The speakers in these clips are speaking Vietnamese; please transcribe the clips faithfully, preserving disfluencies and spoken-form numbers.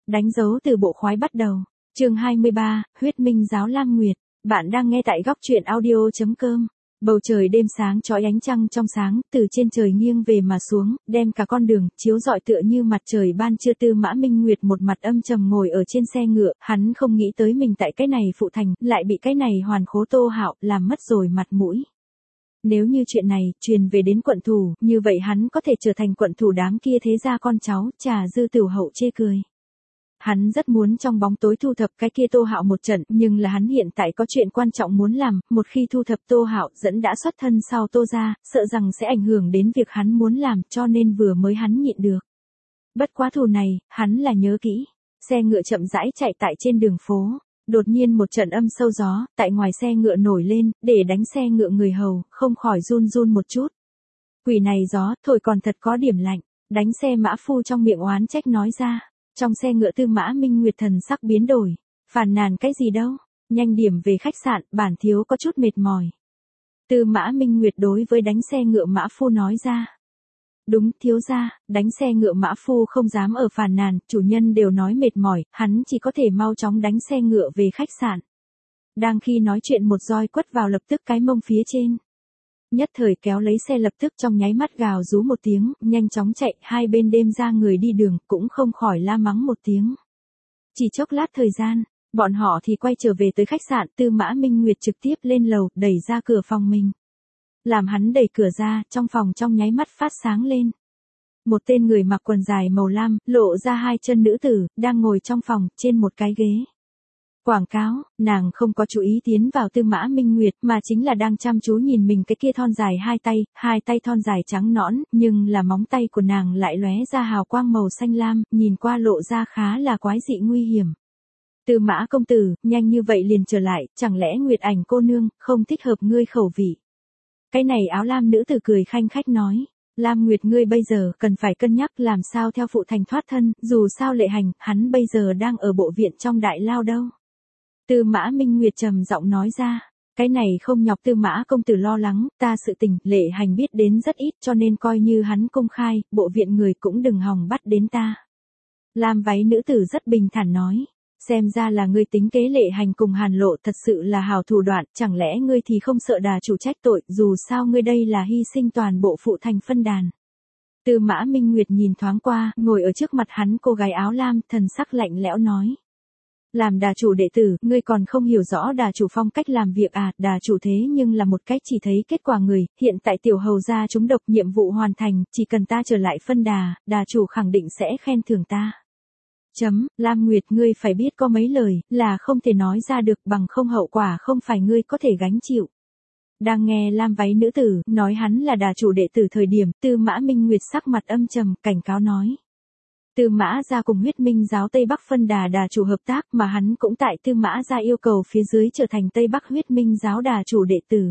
Đánh dấu từ bộ khoái bắt đầu. Chương hai mươi ba, Huyết Minh giáo Lam Nguyệt. Bạn đang nghe tại góc truyện audio chấm com. Bầu trời đêm sáng chói ánh trăng trong sáng, từ trên trời nghiêng về mà xuống, đem cả con đường chiếu rọi tựa như mặt trời ban trưa. Tư Mã Minh Nguyệt một mặt âm trầm ngồi ở trên xe ngựa, hắn không nghĩ tới mình tại cái này phụ thành, lại bị cái này hoàn khố Tô Hạo làm mất rồi mặt mũi. Nếu như chuyện này truyền về đến quận thủ, như vậy hắn có thể trở thành quận thủ đám kia thế gia con cháu, trà dư tửu hậu chê cười. Hắn rất muốn trong bóng tối thu thập cái kia Tô Hạo một trận, nhưng là hắn hiện tại có chuyện quan trọng muốn làm, một khi thu thập Tô Hạo dẫn đã xuất thân sau Tô gia, sợ rằng sẽ ảnh hưởng đến việc hắn muốn làm, cho nên vừa mới hắn nhịn được. Bất quá thù này, hắn là nhớ kỹ. Xe ngựa chậm rãi chạy tại trên đường phố, đột nhiên một trận âm sâu gió, tại ngoài xe ngựa nổi lên, để đánh xe ngựa người hầu, không khỏi run run một chút. Quỷ này gió, thổi còn thật có điểm lạnh, đánh xe mã phu trong miệng oán trách nói ra. Trong xe ngựa Tư Mã Minh Nguyệt thần sắc biến đổi, phàn nàn cái gì đâu, nhanh điểm về khách sạn, bản thiếu có chút mệt mỏi. Tư Mã Minh Nguyệt đối với đánh xe ngựa mã phu nói ra. Đúng, thiếu gia, đánh xe ngựa mã phu không dám ở phàn nàn, chủ nhân đều nói mệt mỏi, hắn chỉ có thể mau chóng đánh xe ngựa về khách sạn. Đang khi nói chuyện một roi quất vào lập tức cái mông phía trên. Nhất thời kéo lấy xe lập tức trong nháy mắt gào rú một tiếng, nhanh chóng chạy, hai bên đêm ra người đi đường, cũng không khỏi la mắng một tiếng. Chỉ chốc lát thời gian, bọn họ thì quay trở về tới khách sạn. Tư Mã Minh Nguyệt trực tiếp lên lầu, đẩy ra cửa phòng mình. Làm hắn đẩy cửa ra, trong phòng trong nháy mắt phát sáng lên. Một tên người mặc quần dài màu lam, lộ ra hai chân nữ tử, đang ngồi trong phòng, trên một cái ghế. Quảng cáo, nàng không có chú ý tiến vào Tư Mã Minh Nguyệt, mà chính là đang chăm chú nhìn mình cái kia thon dài hai tay, hai tay thon dài trắng nõn, nhưng là móng tay của nàng lại lóe ra hào quang màu xanh lam, nhìn qua lộ ra khá là quái dị nguy hiểm. Tư Mã công tử, nhanh như vậy liền trở lại, chẳng lẽ Nguyệt Ảnh cô nương không thích hợp ngươi khẩu vị? Cái này áo lam nữ tử cười khanh khách nói. Lam Nguyệt ngươi bây giờ cần phải cân nhắc làm sao theo phụ thành thoát thân, dù sao Lệ Hành, hắn bây giờ đang ở bộ viện trong đại lao đâu. Tư Mã Minh Nguyệt trầm giọng nói ra, cái này không nhọc Tư Mã công tử lo lắng, ta sự tình, Lệ Hành biết đến rất ít cho nên coi như hắn công khai, bộ viện người cũng đừng hòng bắt đến ta. Lam váy nữ tử rất bình thản nói, xem ra là ngươi tính kế Lệ Hành cùng Hàn Lộ thật sự là hào thủ đoạn, chẳng lẽ ngươi thì không sợ đà chủ trách tội, dù sao ngươi đây là hy sinh toàn bộ phụ thành phân đàn. Tư Mã Minh Nguyệt nhìn thoáng qua, ngồi ở trước mặt hắn cô gái áo lam, thần sắc lạnh lẽo nói. Làm đà chủ đệ tử, ngươi còn không hiểu rõ đà chủ phong cách làm việc à, đà chủ thế nhưng là một cách chỉ thấy kết quả người, hiện tại tiểu hầu gia trúng độc nhiệm vụ hoàn thành, chỉ cần ta trở lại phân đà, đà chủ khẳng định sẽ khen thưởng ta. Chấm, Lam Nguyệt ngươi phải biết có mấy lời, là không thể nói ra được bằng không hậu quả không phải ngươi có thể gánh chịu. Đang nghe Lam váy nữ tử, nói hắn là đà chủ đệ tử thời điểm, Tư Mã Minh Nguyệt sắc mặt âm trầm, cảnh cáo nói. Tư Mã gia cùng Huyết Minh giáo Tây Bắc phân đà đà chủ hợp tác mà hắn cũng tại Tư Mã gia yêu cầu phía dưới trở thành Tây Bắc Huyết Minh giáo đà chủ đệ tử.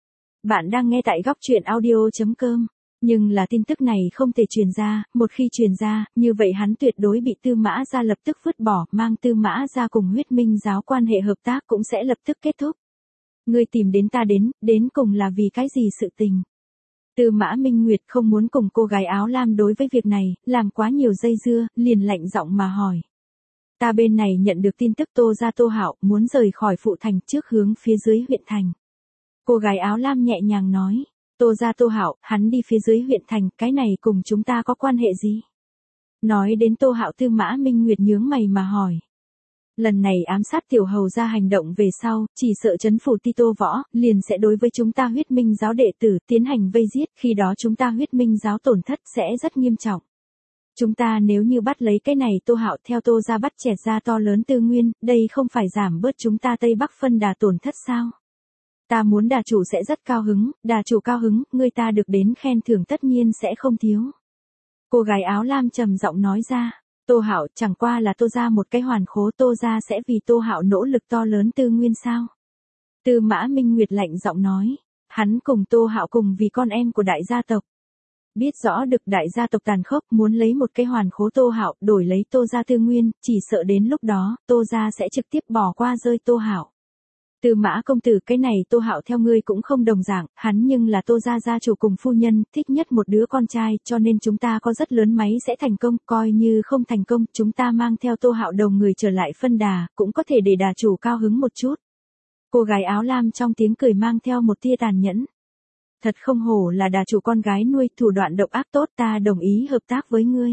Bạn đang nghe tại góc truyện audio chấm com. Nhưng là tin tức này không thể truyền ra, một khi truyền ra, như vậy hắn tuyệt đối bị Tư Mã gia lập tức vứt bỏ, mang Tư Mã gia cùng Huyết Minh giáo quan hệ hợp tác cũng sẽ lập tức kết thúc. Ngươi tìm đến ta đến, đến cùng là vì cái gì sự tình? Tư Mã Minh Nguyệt không muốn cùng cô gái áo lam đối với việc này, làm quá nhiều dây dưa, liền lạnh giọng mà hỏi. Ta bên này nhận được tin tức Tô gia Tô Hạo muốn rời khỏi phụ thành trước hướng phía dưới huyện thành. Cô gái áo lam nhẹ nhàng nói. Tô gia Tô Hạo, hắn đi phía dưới huyện thành, cái này cùng chúng ta có quan hệ gì? Nói đến Tô Hạo Tư Mã Minh Nguyệt nhướng mày mà hỏi. Lần này ám sát tiểu hầu ra hành động về sau, chỉ sợ trấn phủ Ti Tô Võ, liền sẽ đối với chúng ta Huyết Minh giáo đệ tử tiến hành vây giết, khi đó chúng ta Huyết Minh giáo tổn thất sẽ rất nghiêm trọng. Chúng ta nếu như bắt lấy cái này Tô Hạo theo Tô gia bắt chẹt ra to lớn tư nguyên, đây không phải giảm bớt chúng ta Tây Bắc phân đà tổn thất sao? Ta muốn đà chủ sẽ rất cao hứng, đà chủ cao hứng, người ta được đến khen thưởng tất nhiên sẽ không thiếu. Cô gái áo lam trầm giọng nói ra. Tô Hạo chẳng qua là Tô gia một cái hoàn khố, Tô gia sẽ vì Tô Hạo nỗ lực to lớn tư nguyên sao? Tư Mã Minh Nguyệt lạnh giọng nói, hắn cùng Tô Hạo cùng vì con em của đại gia tộc. Biết rõ được đại gia tộc tàn khốc muốn lấy một cái hoàn khố Tô Hạo đổi lấy Tô gia tư nguyên, chỉ sợ đến lúc đó, Tô gia sẽ trực tiếp bỏ qua rơi Tô Hạo. Tư Mã công tử, cái này Tô Hạo theo ngươi cũng không đồng dạng, hắn nhưng là Tô gia gia chủ cùng phu nhân, thích nhất một đứa con trai, cho nên chúng ta có rất lớn máy sẽ thành công, coi như không thành công, chúng ta mang theo Tô Hạo đầu người trở lại phân đà, cũng có thể để đà chủ cao hứng một chút. Cô gái áo lam trong tiếng cười mang theo một tia tàn nhẫn. Thật không hổ là đà chủ con gái nuôi, thủ đoạn độc ác tốt, ta đồng ý hợp tác với ngươi.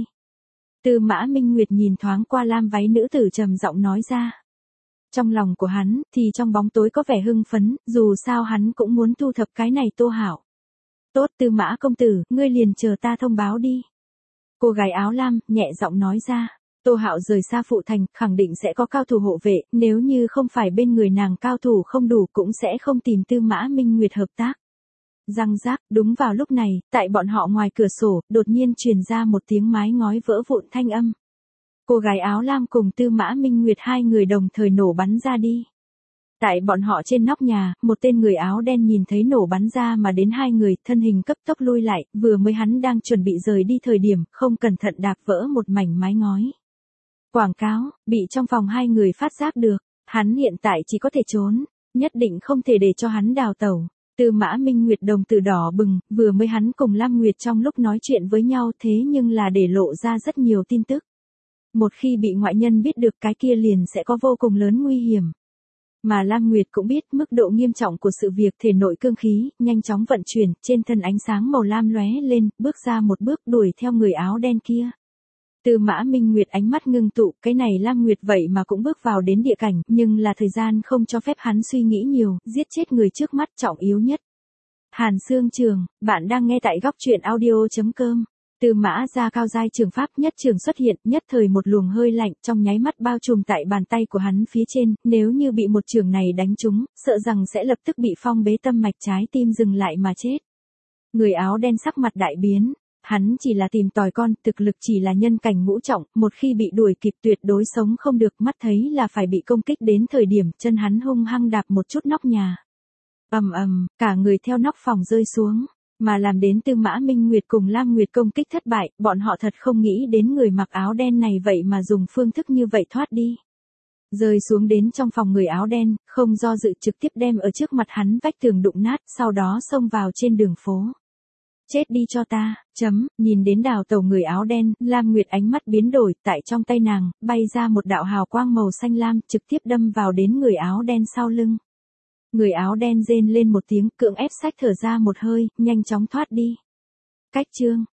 Tư Mã Minh Nguyệt nhìn thoáng qua lam váy nữ tử trầm giọng nói ra. Trong lòng của hắn, thì trong bóng tối có vẻ hưng phấn, dù sao hắn cũng muốn thu thập cái này Tô Hạo. Tốt, Tư Mã công tử, ngươi liền chờ ta thông báo đi. Cô gái áo lam, nhẹ giọng nói ra. Tô Hạo rời xa phụ thành, khẳng định sẽ có cao thủ hộ vệ, nếu như không phải bên người nàng cao thủ không đủ cũng sẽ không tìm Tư Mã Minh Nguyệt hợp tác. Răng rác, đúng vào lúc này, tại bọn họ ngoài cửa sổ, đột nhiên truyền ra một tiếng mái ngói vỡ vụn thanh âm. Cô gái áo lam cùng Tư Mã Minh Nguyệt hai người đồng thời nổ bắn ra đi. Tại bọn họ trên nóc nhà, một tên người áo đen nhìn thấy nổ bắn ra mà đến hai người, thân hình cấp tốc lui lại, vừa mới hắn đang chuẩn bị rời đi thời điểm, không cẩn thận đạp vỡ một mảnh mái ngói. Quảng cáo, bị trong phòng hai người phát giác được, hắn hiện tại chỉ có thể trốn, nhất định không thể để cho hắn đào tẩu. Tư Mã Minh Nguyệt đồng tử đỏ bừng, vừa mới hắn cùng Lam Nguyệt trong lúc nói chuyện với nhau thế nhưng là để lộ ra rất nhiều tin tức. Một khi bị ngoại nhân biết được cái kia liền sẽ có vô cùng lớn nguy hiểm. Mà Lam Nguyệt cũng biết mức độ nghiêm trọng của sự việc, thể nội cương khí, nhanh chóng vận chuyển, trên thân ánh sáng màu lam lóe lên, bước ra một bước đuổi theo người áo đen kia. Tư Mã Minh Nguyệt ánh mắt ngưng tụ, cái này Lam Nguyệt vậy mà cũng bước vào đến địa cảnh, nhưng là thời gian không cho phép hắn suy nghĩ nhiều, giết chết người trước mắt trọng yếu nhất. Hàn Sương Trường, bạn đang nghe tại góc truyện audio chấm com. Tư Mã ra cao giai trường pháp nhất trường xuất hiện, nhất thời một luồng hơi lạnh trong nháy mắt bao trùm tại bàn tay của hắn phía trên, nếu như bị một trường này đánh trúng, sợ rằng sẽ lập tức bị phong bế tâm mạch trái tim dừng lại mà chết. Người áo đen sắc mặt đại biến, hắn chỉ là tìm tòi con, thực lực chỉ là nhân cảnh ngũ trọng, một khi bị đuổi kịp tuyệt đối sống không được, mắt thấy là phải bị công kích đến thời điểm, chân hắn hung hăng đạp một chút nóc nhà. Ầm ầm, cả người theo nóc phòng rơi xuống. Mà làm đến Tư Mã Minh Nguyệt cùng Lam Nguyệt công kích thất bại, bọn họ thật không nghĩ đến người mặc áo đen này vậy mà dùng phương thức như vậy thoát đi. Rơi xuống đến trong phòng người áo đen, không do dự trực tiếp đem ở trước mặt hắn vách tường đụng nát, sau đó xông vào trên đường phố. Chết đi cho ta, chấm, nhìn đến đào tẩu người áo đen, Lam Nguyệt ánh mắt biến đổi, tại trong tay nàng, bay ra một đạo hào quang màu xanh lam, trực tiếp đâm vào đến người áo đen sau lưng. Người áo đen rên lên một tiếng, cưỡng ép xách thở ra một hơi, nhanh chóng thoát đi. Cách chương